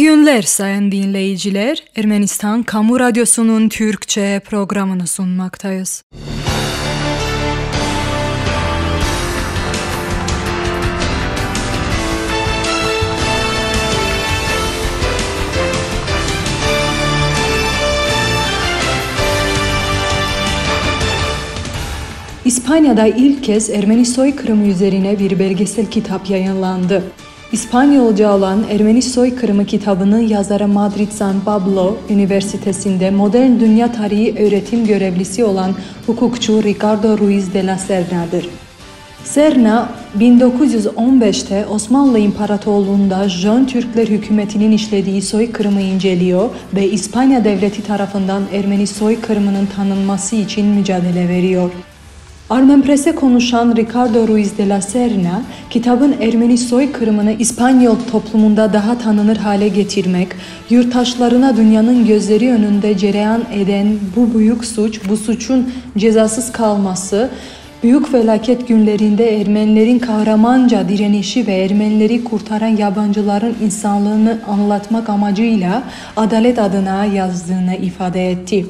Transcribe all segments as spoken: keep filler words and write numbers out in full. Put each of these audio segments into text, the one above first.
günler sayın dinleyiciler. Ermenistan Kamu Radyosu'nun Türkçe programını sunmaktayız. İspanya'da ilk kez Ermeni soykırımı üzerine bir belgesel kitap yayınlandı. İspanyolca olan Ermeni Soykırımı kitabının yazarı Madrid San Pablo Üniversitesi'nde modern dünya tarihi öğretim görevlisi olan hukukçu Ricardo Ruiz de la Serna'dır. Serna, bin dokuz yüz on beşte Osmanlı İmparatorluğu'nda Jön Türkler hükümetinin işlediği soykırımı inceliyor ve İspanya devleti tarafından Ermeni soykırımının tanınması için mücadele veriyor. Armen Press'e konuşan Ricardo Ruiz de la Serna, kitabın Ermeni soykırımını İspanyol toplumunda daha tanınır hale getirmek, yurttaşlarına dünyanın gözleri önünde cereyan eden bu büyük suç, bu suçun cezasız kalması, büyük felaket günlerinde Ermenilerin kahramanca direnişi ve Ermenileri kurtaran yabancıların insanlığını anlatmak amacıyla adalet adına yazdığını ifade etti.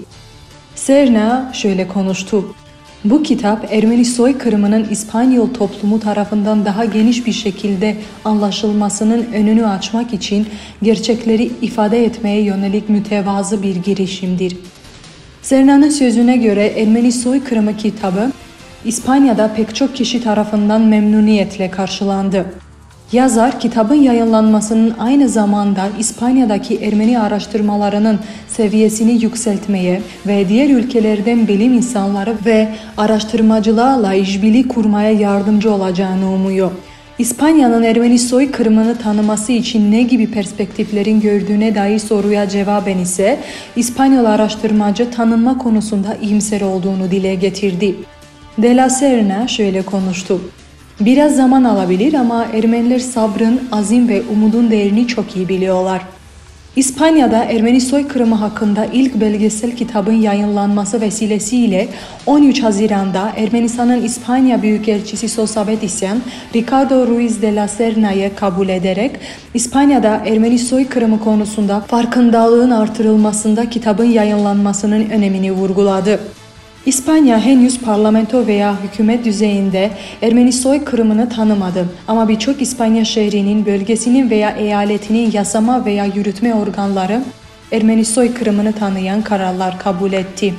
Serna şöyle konuştu. Bu kitap Ermeni soykırımının İspanyol toplumu tarafından daha geniş bir şekilde anlaşılmasının önünü açmak için gerçekleri ifade etmeye yönelik mütevazı bir girişimdir. Serna'nın sözüne göre Ermeni soykırımı kitabı İspanya'da pek çok kişi tarafından memnuniyetle karşılandı. Yazar, kitabın yayınlanmasının aynı zamanda İspanya'daki Ermeni araştırmalarının seviyesini yükseltmeye ve diğer ülkelerden bilim insanları ve araştırmacılarla işbirliği kurmaya yardımcı olacağını umuyor. İspanya'nın Ermeni soykırımını tanıması için ne gibi perspektiflerin gördüğüne dair soruya cevaben ise İspanyol araştırmacı tanınma konusunda iyimser olduğunu dile getirdi. De la Serna şöyle konuştu. Biraz zaman alabilir ama Ermeniler sabrın, azim ve umudun değerini çok iyi biliyorlar. İspanya'da Ermeni soykırımı hakkında ilk belgesel kitabın yayınlanması vesilesiyle on üç Haziran'da Ermenistan'ın İspanya Büyükelçisi Sosabedisyan, Ricardo Ruiz de la Serna'yı kabul ederek İspanya'da Ermeni soykırımı konusunda farkındalığın artırılmasında kitabın yayınlanmasının önemini vurguladı. İspanya henüz parlamento veya hükümet düzeyinde Ermeni soykırımını tanımadı ama birçok İspanya şehrinin, bölgesinin veya eyaletinin yasama veya yürütme organları Ermeni soykırımını tanıyan kararlar kabul etti.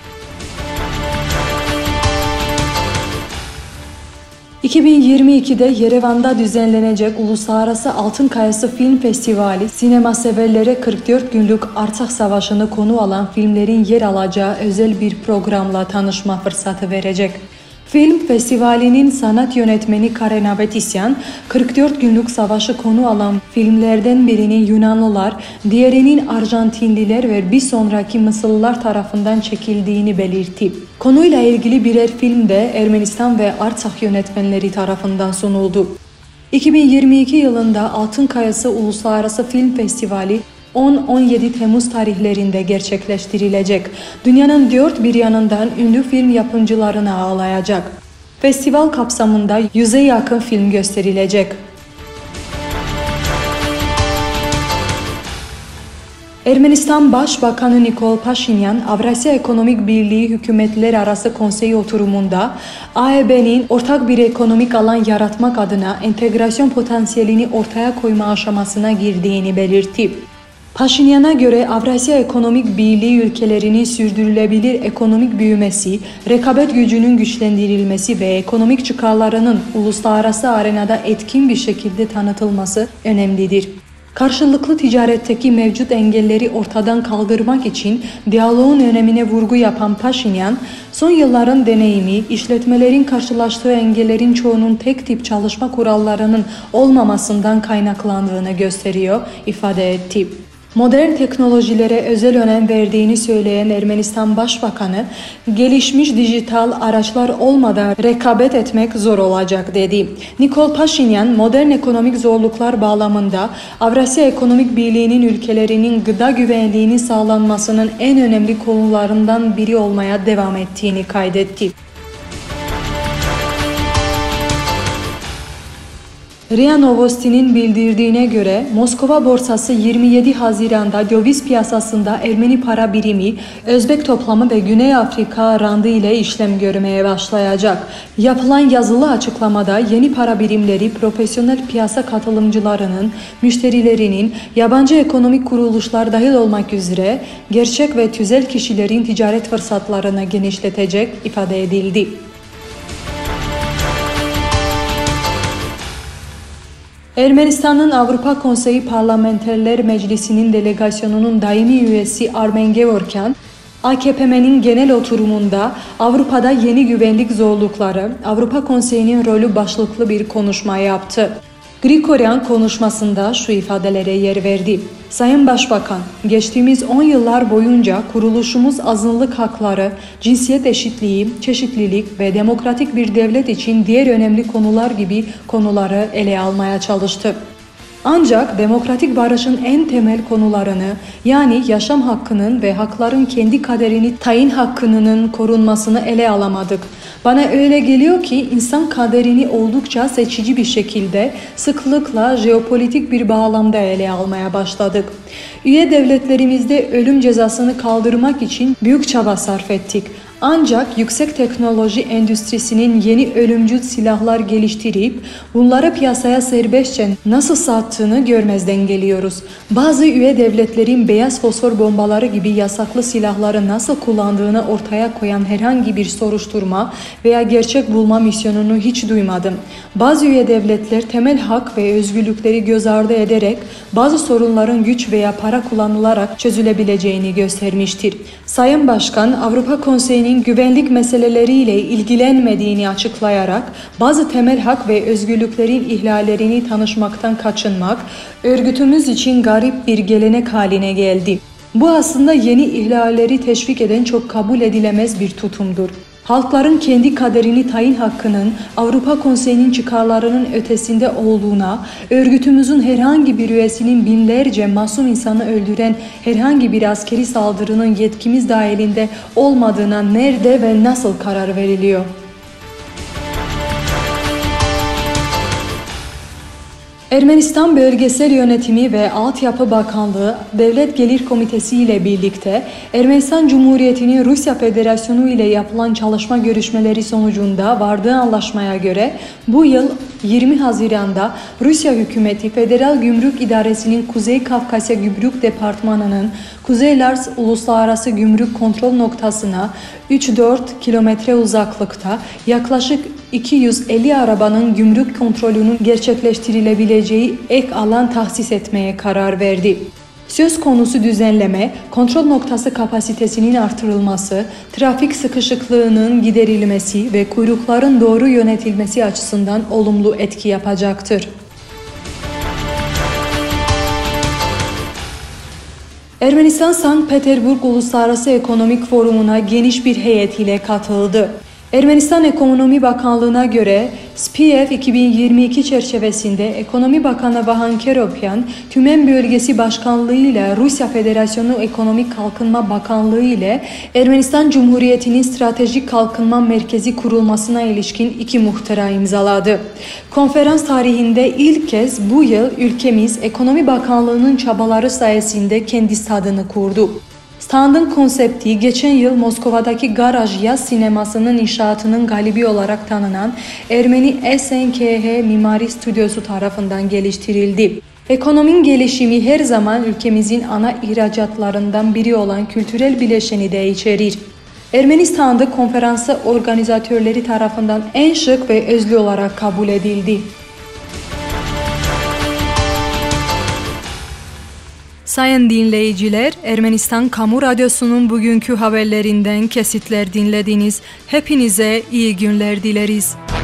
iki bin yirmi ikide Yerevan'da düzenlenecek Uluslararası Altın Kayası Film Festivali, sinema severlere kırk dört günlük Artsakh Savaşı'nı konu alan filmlerin yer alacağı özel bir programla tanışma fırsatı verecek. Film festivalinin sanat yönetmeni Karen Avetisyan, kırk dört günlük savaşı konu alan filmlerden birinin Yunanlılar, diğerinin Arjantinliler ve bir sonraki Mısırlılar tarafından çekildiğini belirtti. Konuyla ilgili birer film de Ermenistan ve Artsakh yönetmenleri tarafından sunuldu. iki bin yirmi iki yılında Altın Kayası Uluslararası Film Festivali on on yedi Temmuz tarihlerinde gerçekleştirilecek. Dünyanın dört bir yanından ünlü film yapımcılarını ağırlayacak. Festival kapsamında yüze yakın film gösterilecek. Ermenistan Başbakanı Nikol Paşinyan, Avrasya Ekonomik Birliği Hükümetler Arası Konseyi oturumunda A E B'nin ortak bir ekonomik alan yaratmak adına entegrasyon potansiyelini ortaya koyma aşamasına girdiğini belirtti. Paşinyan'a göre Avrasya Ekonomik Birliği ülkelerinin sürdürülebilir ekonomik büyümesi, rekabet gücünün güçlendirilmesi ve ekonomik çıkarlarının uluslararası arenada etkin bir şekilde tanıtılması önemlidir. Karşılıklı ticaretteki mevcut engelleri ortadan kaldırmak için diyaloğun önemine vurgu yapan Paşinyan, son yılların deneyimi, işletmelerin karşılaştığı engellerin çoğunun tek tip çalışma kurallarının olmamasından kaynaklandığını gösteriyor, ifade etti. Modern teknolojilere özel önem verdiğini söyleyen Ermenistan Başbakanı, gelişmiş dijital araçlar olmadan rekabet etmek zor olacak dedi. Nikol Paşinyan, modern ekonomik zorluklar bağlamında Avrasya Ekonomik Birliği'nin ülkelerinin gıda güvenliğinin sağlanmasının en önemli konularından biri olmaya devam ettiğini kaydetti. R I A Novosti'nin bildirdiğine göre Moskova borsası yirmi yedi Haziran'da döviz piyasasında Ermeni para birimi, Özbek toplamı ve Güney Afrika randı ile işlem görmeye başlayacak. Yapılan yazılı açıklamada yeni para birimleri profesyonel piyasa katılımcılarının, müşterilerinin, yabancı ekonomik kuruluşlar dahil olmak üzere gerçek ve tüzel kişilerin ticaret fırsatlarını genişletecek ifade edildi. Ermenistan'ın Avrupa Konseyi Parlamenterler Meclisi'nin delegasyonunun daimi üyesi Armen Gevorkyan, A K P M'nin genel oturumunda Avrupa'da yeni güvenlik zorlukları, Avrupa Konseyi'nin rolü başlıklı bir konuşma yaptı. Grigoryan konuşmasında şu ifadelere yer verdi. Sayın Başbakan, geçtiğimiz on yıllar boyunca kuruluşumuz azınlık hakları, cinsiyet eşitliği, çeşitlilik ve demokratik bir devlet için diğer önemli konular gibi konuları ele almaya çalıştı. Ancak demokratik barışın en temel konularını, yani yaşam hakkının ve hakların kendi kaderini tayin hakkının korunmasını ele alamadık. Bana öyle geliyor ki insan kaderini oldukça seçici bir şekilde, sıklıkla jeopolitik bir bağlamda ele almaya başladık. Üye devletlerimizde ölüm cezasını kaldırmak için büyük çaba sarf ettik. Ancak yüksek teknoloji endüstrisinin yeni ölümcül silahlar geliştirip bunları piyasaya serbestçe nasıl sattığını görmezden geliyoruz. Bazı üye devletlerin beyaz fosfor bombaları gibi yasaklı silahları nasıl kullandığını ortaya koyan herhangi bir soruşturma veya gerçek bulma misyonunu hiç duymadım. Bazı üye devletler temel hak ve özgürlükleri göz ardı ederek bazı sorunların güç veya para kullanılarak çözülebileceğini göstermiştir. Sayın Başkan, Avrupa Konseyi'nin güvenlik meseleleriyle ilgilenmediğini açıklayarak bazı temel hak ve özgürlüklerin ihlallerini tanışmaktan kaçınmak, örgütümüz için garip bir gelenek haline geldi. Bu aslında yeni ihlalleri teşvik eden çok kabul edilemez bir tutumdur. Halkların kendi kaderini tayin hakkının Avrupa Konseyi'nin çıkarlarının ötesinde olduğuna, örgütümüzün herhangi bir üyesinin binlerce masum insanı öldüren herhangi bir askeri saldırının yetkimiz dahilinde olmadığına nerede ve nasıl karar veriliyor? Ermenistan Bölgesel Yönetimi ve Altyapı Bakanlığı Devlet Gelir Komitesi ile birlikte Ermenistan Cumhuriyeti'nin Rusya Federasyonu ile yapılan çalışma görüşmeleri sonucunda vardığı anlaşmaya göre bu yıl yirmi Haziran'da Rusya hükümeti Federal Gümrük İdaresi'nin Kuzey Kafkasya Gümrük Departmanı'nın Kuzey Lars Uluslararası Gümrük Kontrol Noktası'na üç dört kilometre uzaklıkta yaklaşık iki yüz elli arabanın gümrük kontrolünün gerçekleştirilebileceği ek alan tahsis etmeye karar verdi. Söz konusu düzenleme, kontrol noktası kapasitesinin artırılması, trafik sıkışıklığının giderilmesi ve kuyrukların doğru yönetilmesi açısından olumlu etki yapacaktır. Ermenistan Sankt Peterburg Uluslararası Ekonomik Forumu'na geniş bir heyet ile katıldı. Ermenistan Ekonomi Bakanlığı'na göre S P F iki bin yirmi iki çerçevesinde Ekonomi Bakanı Vahan Keropyan, Tümen Bölgesi Başkanlığı ile Rusya Federasyonu Ekonomik Kalkınma Bakanlığı ile Ermenistan Cumhuriyeti'nin Stratejik Kalkınma Merkezi kurulmasına ilişkin iki muhtıra imzaladı. Konferans tarihinde ilk kez bu yıl ülkemiz Ekonomi Bakanlığı'nın çabaları sayesinde kendi stadını kurdu. Standın konsepti geçen yıl Moskova'daki Garaj Yaz Sineması'nın inşaatının galibi olarak tanınan Ermeni S N K H Mimari Stüdyosu tarafından geliştirildi. Ekonominin gelişimi her zaman ülkemizin ana ihracatlarından biri olan kültürel bileşeni de içerir. Ermenistan'da konferansı organizatörleri tarafından en şık ve özlü olarak kabul edildi. Sayın dinleyiciler, Ermenistan Kamu Radyosu'nun bugünkü haberlerinden kesitler dinlediniz. Hepinize iyi günler dileriz.